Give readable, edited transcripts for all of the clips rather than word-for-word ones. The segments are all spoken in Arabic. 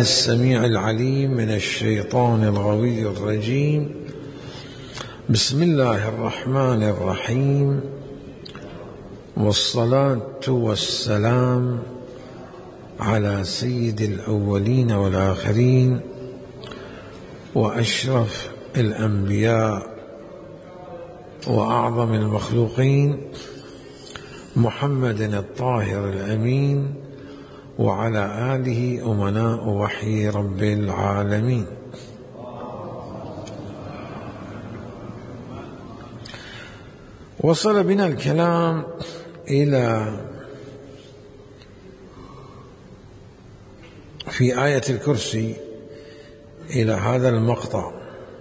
السميع العليم من الشيطان الغوي الرجيم. بسم الله الرحمن الرحيم، والصلاة والسلام على سيد الأولين والآخرين وأشرف الأنبياء وأعظم المخلوقين محمد الطاهر الأمين وعلى آله أمناء وحي رب العالمين. وصل بنا الكلام في آية الكرسي إلى هذا المقطع: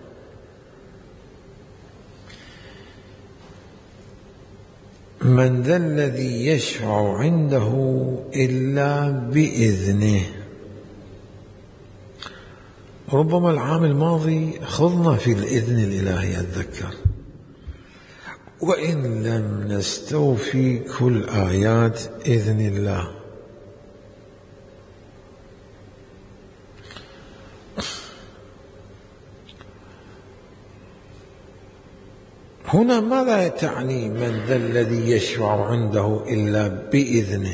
من ذا الذي يشفع عنده إلا بإذنه. ربما العام الماضي خضنا في الإذن الإلهي أتذكر، وإن لم نستوفي كل آيات إذن الله. هنا ماذا تعني من ذا الذي يشفع عنده إلا بإذنه؟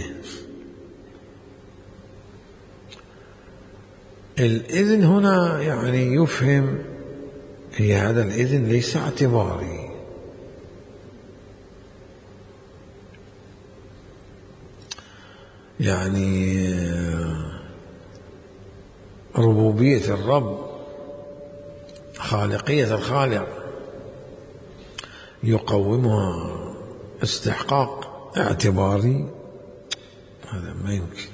الإذن هنا يعني يفهم هذا الإذن ليس اعتباري، يعني ربوبية الرب، خالقية الخالق يقومها استحقاق اعتباري، هذا ما يمكن.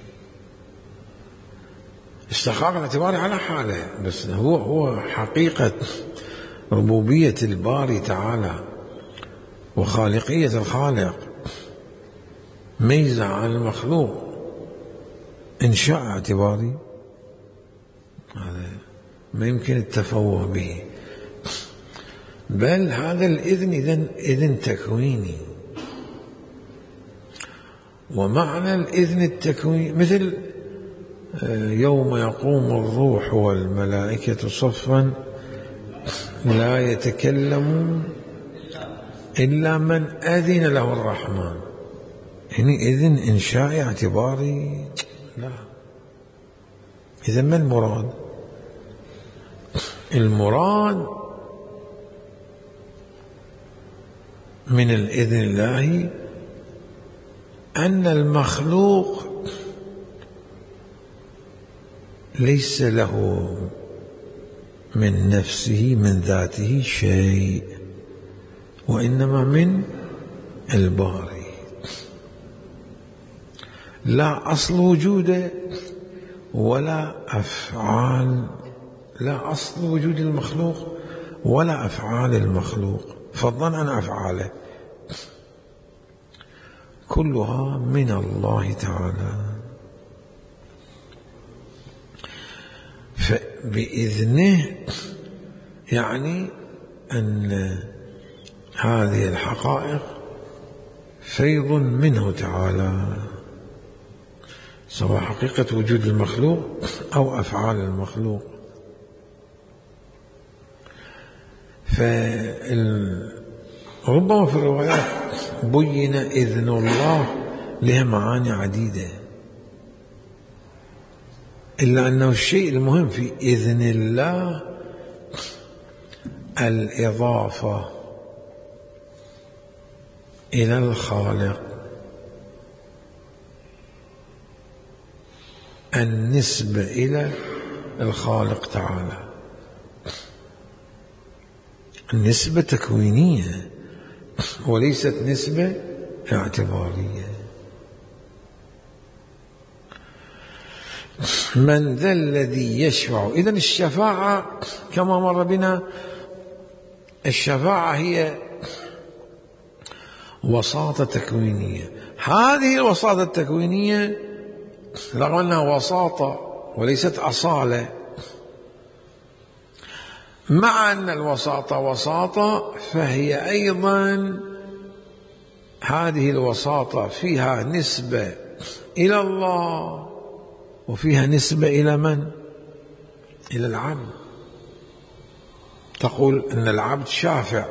استحقاق الاعتباري على حاله، بس هو حقيقة ربوبية الباري تعالى وخالقية الخالق ميزة عن المخلوق، إنشاء اعتباري، هذا ما يمكن التفوه به. بل هذا الإذن إذن تكويني، ومعنى الإذن التكويني مثل يوم يقوم الروح والملائكة صفا لا يتكلمون إلا من أذن له الرحمن. يعني إذن إنشاء اعتباري؟ لا. إذن ما المراد؟ المراد من الإذن الله أن المخلوق ليس له من نفسه من ذاته شيء، وإنما من الباري. لا أصل وجوده ولا أفعال، لا أصل وجود المخلوق ولا أفعال المخلوق، فضلا عن أفعاله، كلها من الله تعالى. فبإذنه يعني أن هذه الحقائق فيض منه تعالى، سواء حقيقة وجود المخلوق أو أفعال المخلوق. ربما في الروايات بين إذن الله لها معاني عديدة، إلا أنه الشيء المهم في إذن الله الإضافة إلى الخالق، النسبة إلى الخالق تعالى، النسبة تكوينية وليست نسبة اعتبارية. من ذا الذي يشفع، إذن الشفاعة كما مر بنا، الشفاعة هي وساطة تكوينية. هذه الوساطة التكوينية رغم أنها وساطة وليست أصالة، مع أن الوساطة وساطة، فهي أيضا هذه الوساطة فيها نسبة إلى الله وفيها نسبة إلى من؟ إلى العبد، تقول أن العبد شافع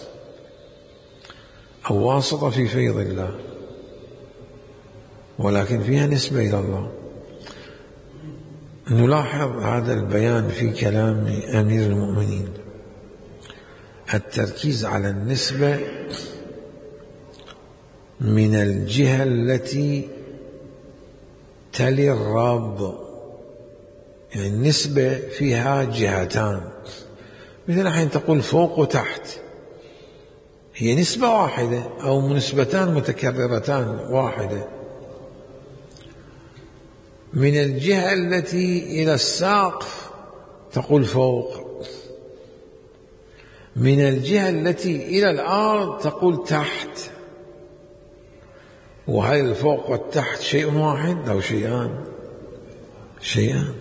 أو واسطة في فيض الله، ولكن فيها نسبة إلى الله. نلاحظ هذا البيان في كلام أمير المؤمنين، التركيز على النسبة من الجهة التي تلي الرب، يعني النسبة فيها جهتان، مثل حين تقول فوق وتحت، هي نسبة واحدة أو نسبتان متكررتان واحدة. من الجهة التي إلى السقف تقول فوق، من الجهة التي إلى الأرض تقول تحت. وهل الفوق والتحت شيء واحد أو شيئان؟ شيئان.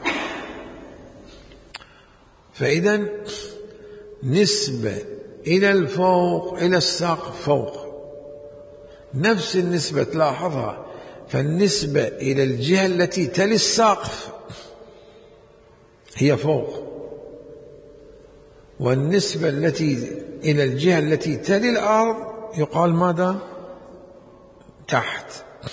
فإذا نسبة إلى الفوق إلى السقف فوق، نفس النسبة تلاحظها، فالنسبة إلى الجهة التي تلي السقف هي فوق، والنسبة التي إلى الجهة التي تلي الأرض يقال ماذا؟ تحت.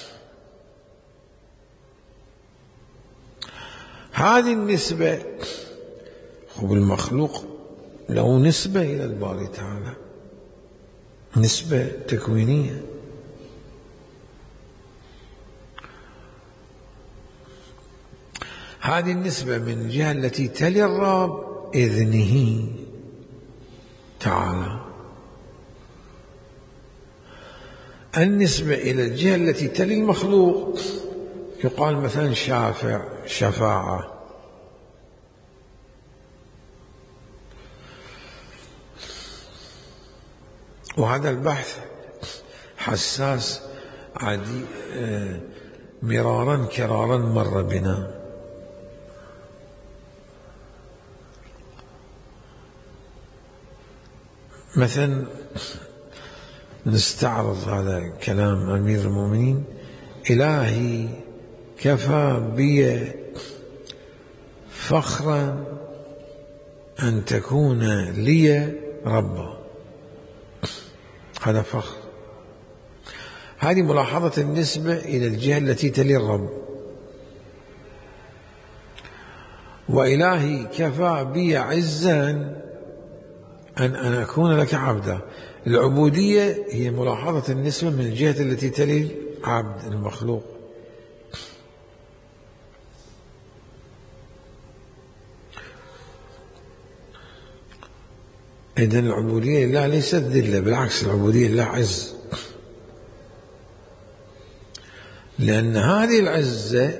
هذه النسبة، خب المخلوق له نسبة إلى الباري تعالى، نسبة تكوينية. هذه النسبة من الجهة التي تلي الرب إذنه تعالى. النسبة إلى الجهة التي تلي المخلوق يقال مثلا شافع، شفاعة. وهذا البحث حساس عادي، مرارا كرارا مر بنا. مثلا نستعرض هذا كلام أمير المؤمنين: إلهي كفى بي فخرا أن تكون لي ربا. هذا فخر. هذه ملاحظة النسبة إلى الجهة التي تلي الرب. وإلهي كفى بي عزا أن أكون لك عبدا. العبودية هي ملاحظة النسبة من الجهة التي تلي العبد المخلوق. إذن العبودية لله ليست ذلة، بالعكس العبودية لله عز، لأن هذه العزة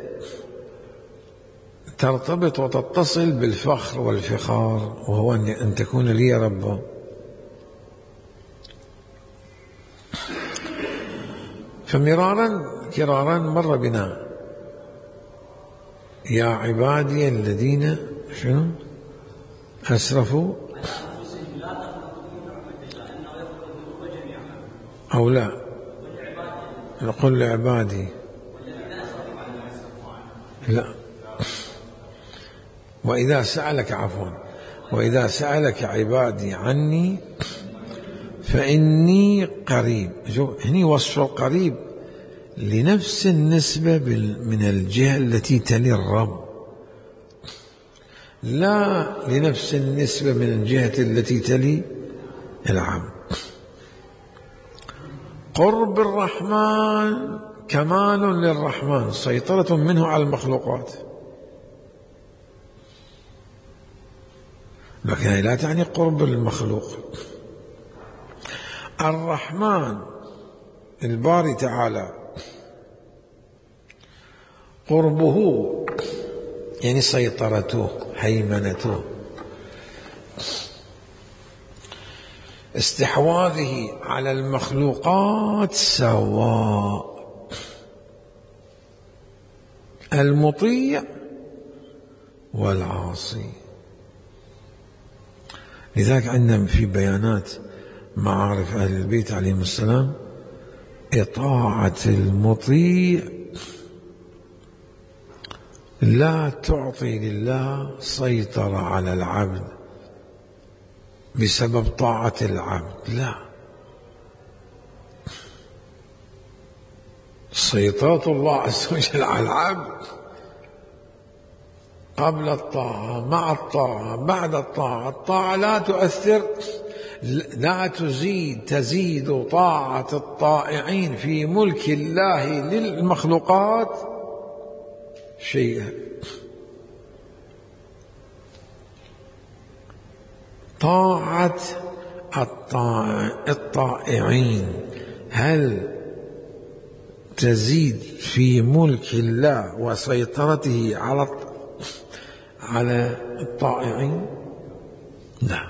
ترتبط وتتصل بالفخر والفخار، وهو أن تكون لي ربا. فمرارا كرارا مر بنا: يا عبادي الذين شنو أسرفوا أو لا، نقول لعبادي لا، وإذا سألك عفوا وإذا سألك عبادي عني فإني قريب. هني وصف القريب لنفس النسبة من الجهة التي تلي الرب، لا لنفس النسبة من الجهة التي تلي العبد. قرب الرحمن كمال للرحمن، سيطرة منه على المخلوقات، لكن لا تعني قرب المخلوق. الرحمن الباري تعالى قربه يعني سيطرته، هيمنته، استحواذه على المخلوقات سواء، المطيع والعاصي. لذلك عندنا في بيانات معارف أهل البيت عليهم السلام: إطاعة المطيع لا تعطي لله سيطرة على العبد بسبب طاعة العبد، لا. سيطرة الله عز وجل على العبد قبل الطاعة، مع الطاعة، بعد الطاعة. الطاعة لا تؤثر، لا تزيد طاعة الطائعين في ملك الله للمخلوقات شيئا. طاعة الطائعين هل تزيد في ملك الله وسيطرته على الطائعين؟ لا.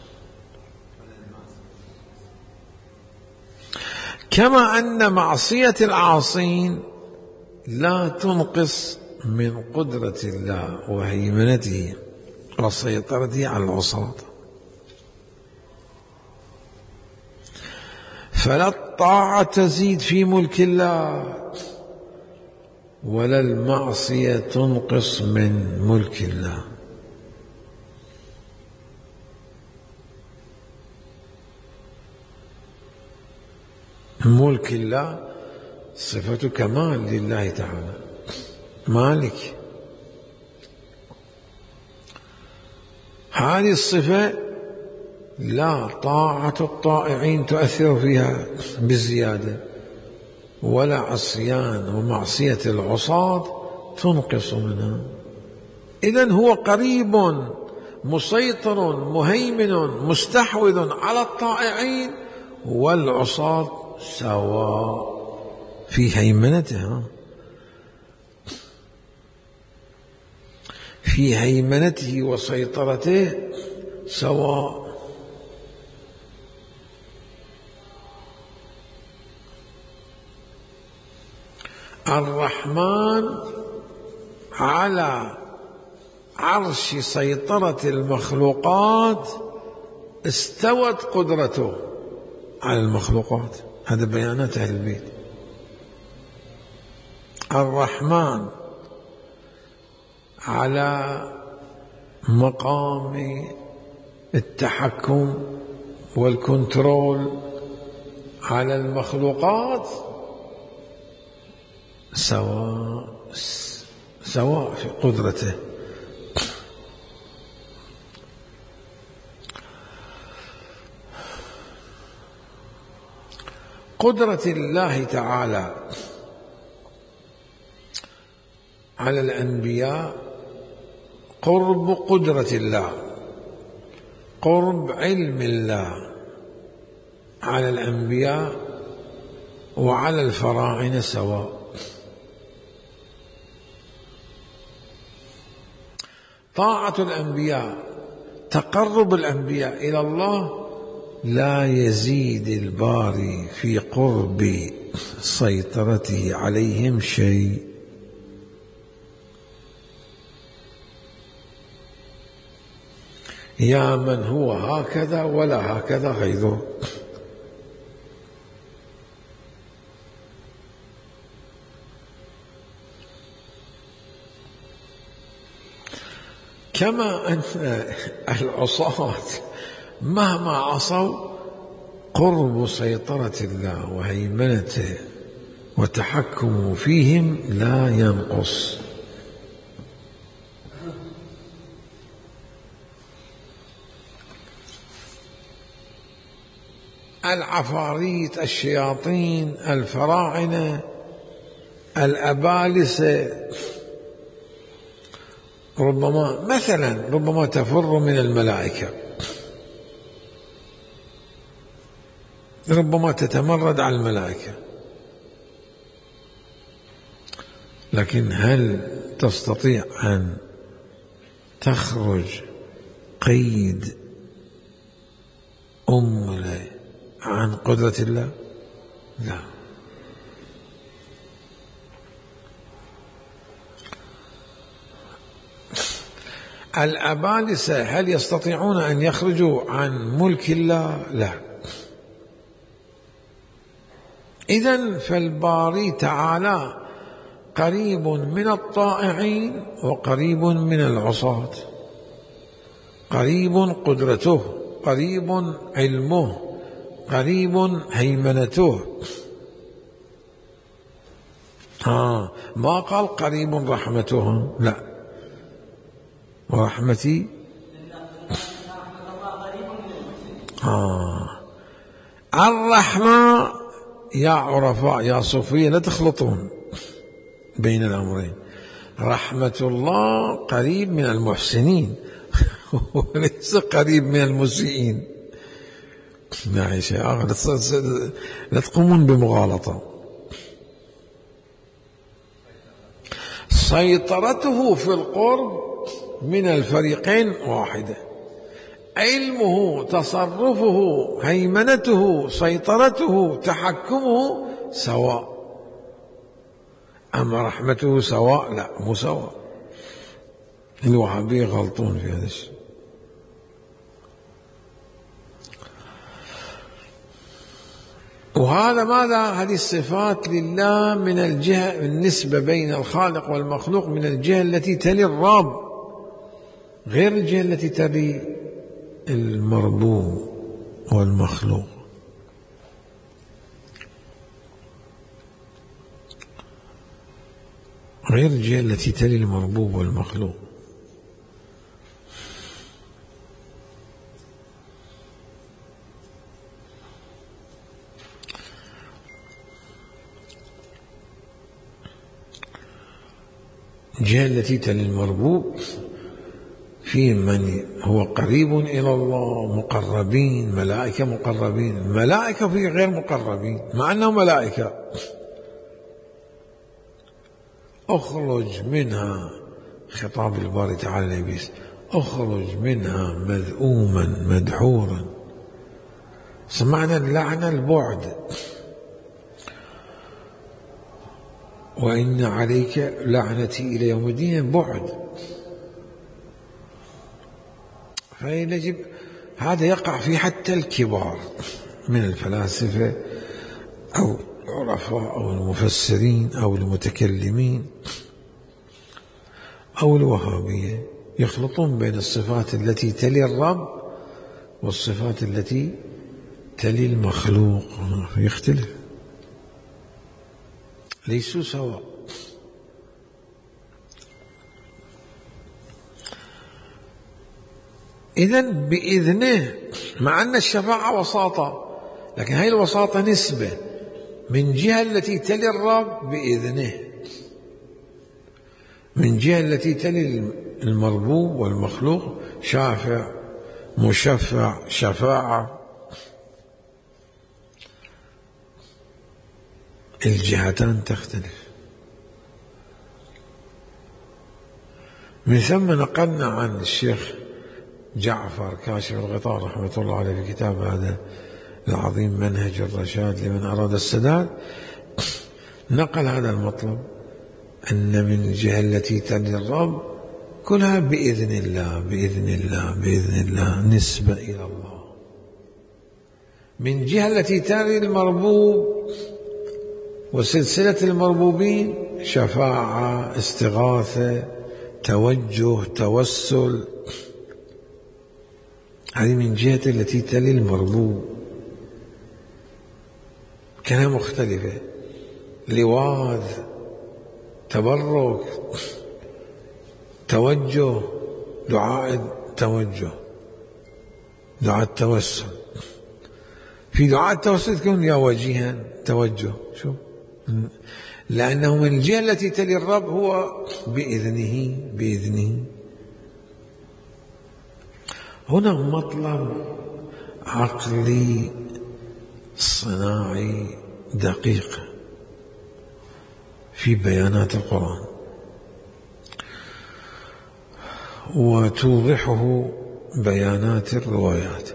كما أن معصية العاصين لا تنقص من قدرة الله وهيمنته وسيطرته على العصاة. فلا الطاعة تزيد في ملك الله ولا المعصية تنقص من ملك الله. ملك الله صفة كمال لله تعالى، مالك. هذه الصفة لا طاعة الطائعين تؤثر فيها بالزيادة، ولا عصيان ومعصية العصاة تنقص منها. إذن هو قريب مسيطر مهيمن مستحوذ على الطائعين، والعصاة سواء في هيمنته، في هيمنته وسيطرته سواء. الرحمن على عرش سيطرة المخلوقات استوت قدرته على المخلوقات. هذا بيانات أهل البيت. الرحمن على مقام التحكم والكنترول على المخلوقات سواء في قدرته. قدرة الله تعالى على الأنبياء قرب قدرة الله، قرب علم الله على الأنبياء وعلى الفراعنة سواء. طاعة الأنبياء، تقرب الأنبياء إلى الله، لا يزيد الباري في قرب سيطرته عليهم شيء. يا من هو هكذا ولا هكذا غيره. كما أن العصاة مهما عصوا قرب سيطرة الله وهيمنته وتحكمه فيهم لا ينقص. العفاريت، الشياطين، الفراعنة، الأبالسة، ربما تفر من الملائكة، ربما تتمرد على الملائكة، لكن هل تستطيع أن تخرج قيد أمره عن قدرة الله؟ لا. الأبالسة هل يستطيعون أن يخرجوا عن ملك الله؟ لا. إذن فالباري تعالى قريب من الطائعين وقريب من العصاة. قريب قدرته، قريب علمه، قريب هيمنته. ما قال قريب رحمته، لا، ورحمتي الرحمة. يا عرفاء يا صوفية لا تخلطون بين الأمرين. رحمة الله قريب من المحسنين وليس قريب من المسيئين. لا شيء آخر، لا تقومون بمغالطة. سيطرته في القرب من الفريقين واحدة. علمه، تصرفه، هيمنته، سيطرته، تحكمه سواء. أما رحمته سواء؟ لا، مو سواء. الوهابية غلطون في هذا الشيء. وهذا ماذا؟ هذه الصفات لله من الجهة، النسبة بين الخالق والمخلوق من الجهة التي تلي الرب، غير الجهة التي تلي المربوب والمخلوق. غير الجهة التي تلي المربوب والمخلوق. الجهة التي تلي المربوب في من هو قريب إلى الله، مقربين، ملائكة مقربين. الملائكة في غير مقربين مع أنهم ملائكة. اخرج منها، خطاب الباري تعالى لإبليس، اخرج منها مذءوما مدحورا. سمعنا اللعنة البعد، وإن عليك لعنتي إلى يوم الدين بعد. فيجب هذا يقع في حتى الكبار من الفلاسفة أو العرفاء أو المفسرين أو المتكلمين أو الوهابية، يخلطون بين الصفات التي تلي الرب والصفات التي تلي المخلوق، يختلف، ليسوا سواء. إذن بإذنه، مع أن الشفاعة وساطة، لكن هذه الوساطة نسبة من جهة التي تلي الرب بإذنه، من جهة التي تلي المربوب والمخلوق شافع، مشفع، شفاعة. الجهتان تختلف. من ثم نقلنا عن الشيخ جعفر كاشف الغطاء رحمة الله عليه في كتاب هذا العظيم منهج الرشاد لمن أراد السداد، نقل هذا المطلب أن من الجهة التي تلي الرب كلها بإذن الله، بإذن الله، بإذن الله، نسبة إلى الله. من جهة التي تلي المربوب وسلسلة المربوبين شفاعة، استغاثة، توجه، توسل. هذه من جهة التي تلي المربوب، كانها مختلفة. لواذ، تبرك، توجه، دعاء التوجه، دعاء التوسل. في دعاء التوسل تكون يا وجيها توجه، شوف، لأنه من الجهة التي تلي الرب هو بإذنه، بإذنه. هنا مطلب عقلي صناعي دقيق في بيانات القرآن، وتوضحه بيانات الروايات.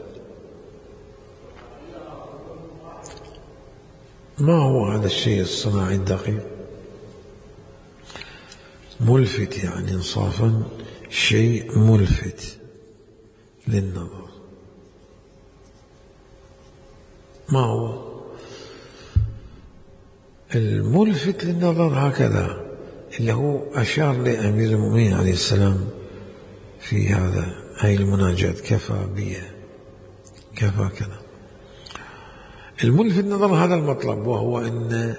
ما هو هذا الشيء الصناعي الدقيق؟ ملفت، يعني انصافا شيء ملفت للنظر. ما هو الملفت للنظر؟ هكذا اللي هو أشار لأمير المؤمنين عليه السلام في هاي المناجاة: كفى بي، كفى كذا. الملفت نظر هذا المطلب، وهو أن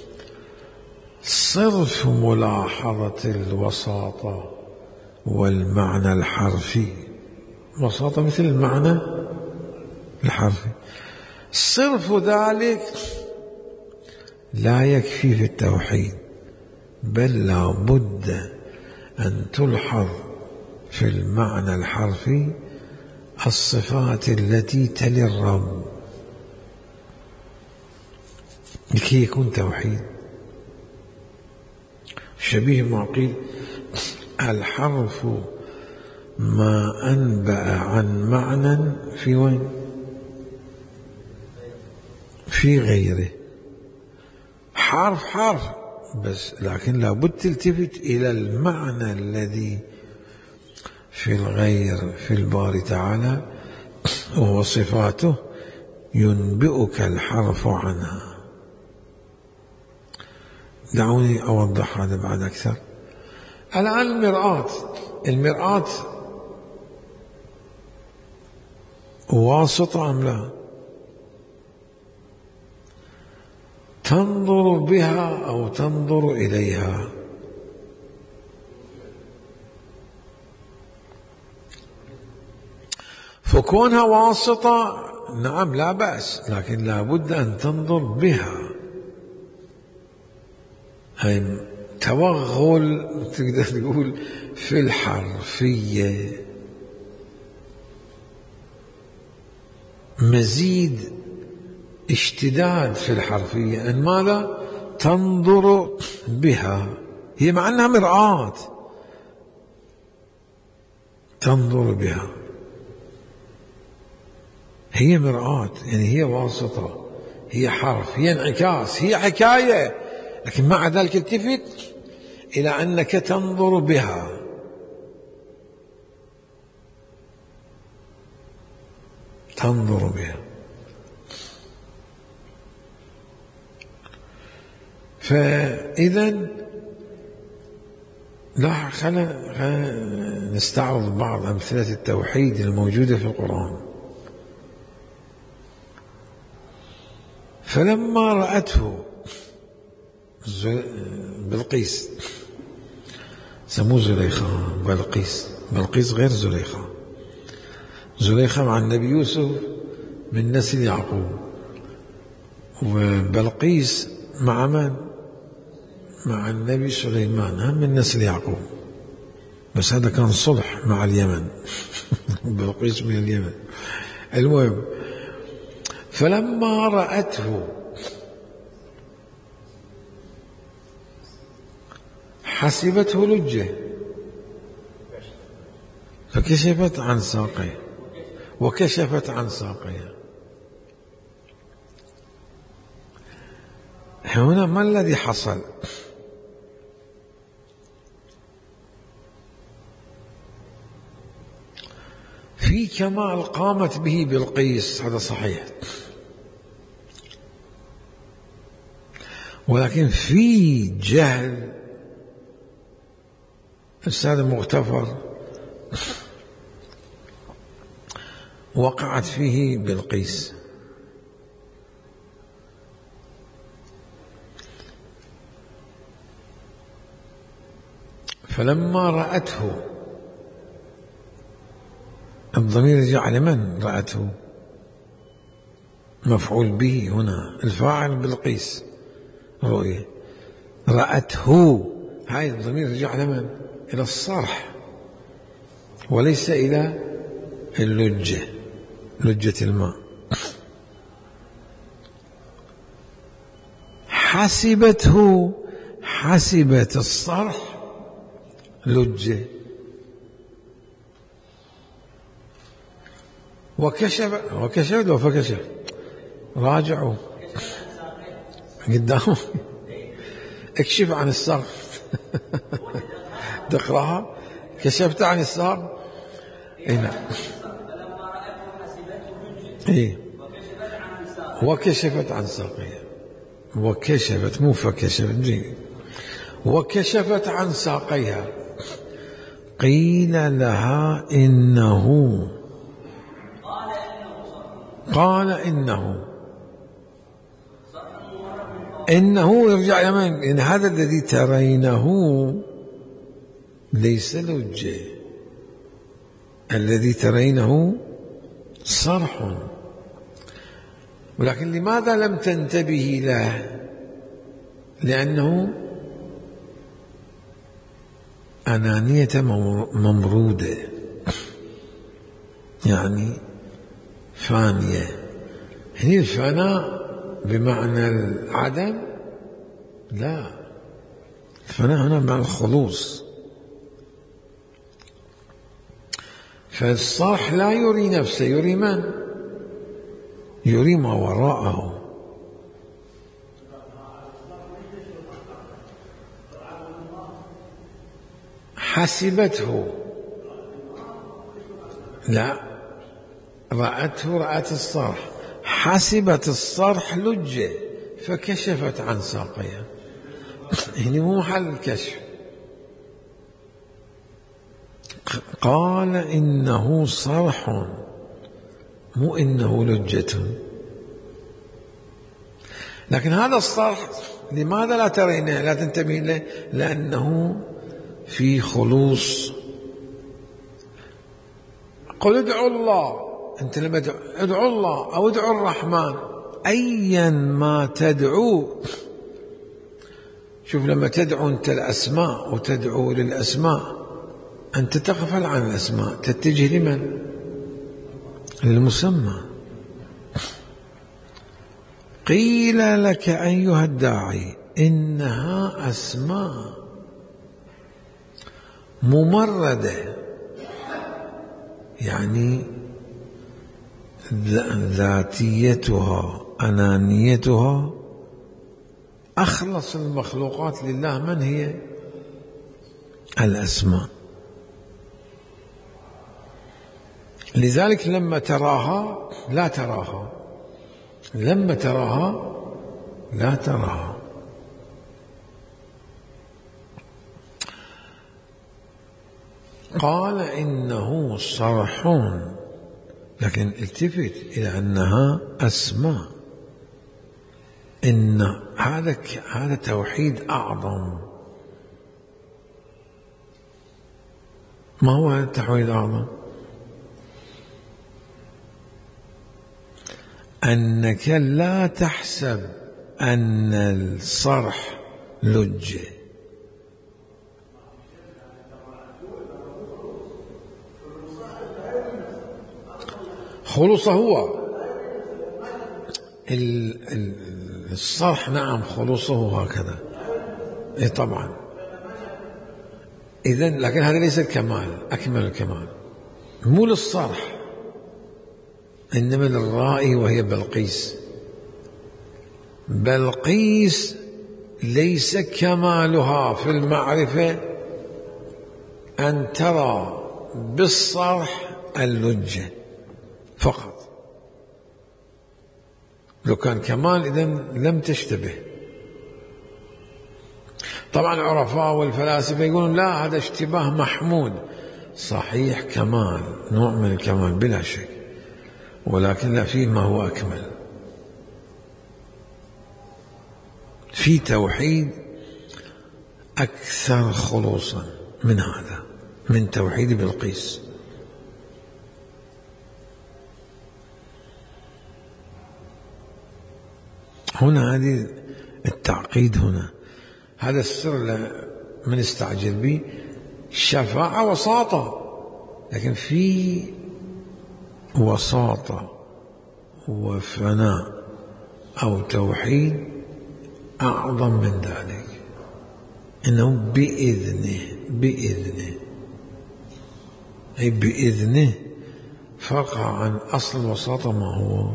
صرف ملاحظة الوساطة والمعنى الحرفي، وساطة مثل المعنى الحرفي، صرف ذلك لا يكفي في التوحيد، بل لا بد أن تلحظ في المعنى الحرفي الصفات التي تلي الرب لكي يكون توحيد. شبيه ما قيل: الحرف ما أنبأ عن معنى في وين؟ في غيره. حرف حرف بس، لكن لابد تلتفت إلى المعنى الذي في الغير في الباري تعالى، وهو صفاته ينبئك الحرف عنها. دعوني أوضح هذا بعد أكثر. الآن المرآة واسطة أم لا؟ تنظر بها أو تنظر إليها؟ فكونها واسطة نعم لا بأس، لكن لا بد أن تنظر بها. هاي توغل تقدر تقول في الحرفية، مزيد اشتداد في الحرفية. أن ماذا؟ تنظر بها، هي مع أنها مرآة تنظر بها، هي مرآة، يعني هي واسطة، هي حرف، هي انعكاس، هي حكاية، لكن مع ذلك التفت إلى أنك تنظر بها. تنظر بها. فإذا لا، خلينا نستعرض بعض أمثلة التوحيد الموجودة في القرآن. فلما رأته بلقيس، سموه زليخة، بلقيس غير زليخة. زليخة مع النبي يوسف من نسل يعقوب، وبلقيس مع من؟ مع النبي سليمان، هم من نسل يعقوب، بس هذا كان صلح مع اليمن. بلقيس من اليمن. المهم، فلما رأته حسبته لجة فكشفت عن ساقيه، وكشفت عن ساقيه. هنا ما الذي حصل؟ في كمال قامت به بلقيس، هذا صحيح، ولكن في جهل السادة مغتفر وقعت فيه بلقيس. فلما رأته، الضمير يرجع على من؟ رأته مفعول به، هنا الفاعل بلقيس، رؤية. رأته، هاي الضمير يرجع على من؟ إلى الصرح وليس إلى اللجة، لجة الماء. حسبته، حسبت الصرح لجة، وكشف فكشف. راجعوا قدامه، اكشف عن الساق. تقرأها، كشفت عن الساق. هنا إيه، وكشفت عن ساقها، وكشفت مو فكشفت، وكشفت عن ساقيها. قيل لها إنه، قال إنه يرجع يمين، إن هذا الذي ترينه ليس لجة، الذي ترينه صرح. ولكن لماذا لم تنتبهي له؟ لأنه أنانية ممرودة، يعني فانية. هي الفناء بمعنى العدم؟ لا، الفناء هنا مع الخلوص. فالصرح لا يري نفسه، يري من؟ يري ما وراءه. حسبته، لا، رأت الصرح، حسبت الصرح لجة فكشفت عن ساقيها. هنا مو محل الكشف. قال إنه صرح، مو إنه لجة. لكن هذا الصرح لماذا لا ترينه، لا تنتبهين له؟ لأنه في خلوص. قل ادعوا الله، أنت لما ادعوا الله أو ادعوا الرحمن، أيا ما تدعو. شوف لما تدعو أنت الأسماء وتدعو للأسماء، أنت تغفل عن الأسماء، تتجه لمن؟ للمسمى. قيل لك أيها الداعي إنها أسماء ممردة، يعني ذاتيتها أنانيتها أخلص المخلوقات لله. من هي؟ الأسماء. لذلك لما تراها لا تراها، لما تراها لا تراها. قال إنه صرح، لكن التفت إلى أنها أسماء. إن هذا توحيد أعظم. ما هو هذا التوحيد الأعظم؟ أنك لا تحسب أن الصرح لجة. خلوصه هو الصرح، نعم خلوصه هكذا، إيه طبعا. إذن لكن هذا ليس الكمال، أكمل الكمال مو للصرح، إنما للرائي وهي بلقيس. بلقيس ليس كمالها في المعرفة أن ترى بالصرح اللجة فقط. لو كان كمال إذن لم تشتبه. طبعا العرفاء والفلاسفة يقولون لا، هذا اشتباه محمود. صحيح كمال، نوع من الكمال بلا شك، ولكن لا، فيه ما هو أكمل. في توحيد أكثر خلوصا من هذا، من توحيد بلقيس. هنا هذه التعقيد، هنا هذا السر من استعجل به. الشفاعة وساطة، لكن في وساطة وفناء أو توحيد أعظم من ذلك، إنه بإذنه أي بإذنه فرق عن أصل الوساطة ما هو.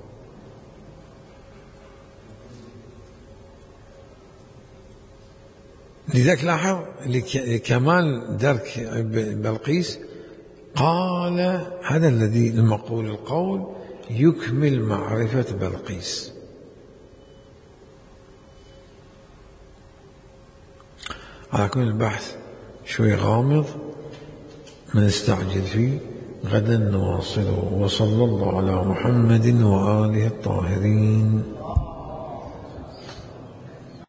لذلك لاحظ لكمال درك بلقيس قال هذا الذي المقول القول يكمل معرفة بلقيس. على كل البحث شوي غامض، ما نستعجل فيه، غدا نواصله. وصلى الله على محمد وآله الطاهرين.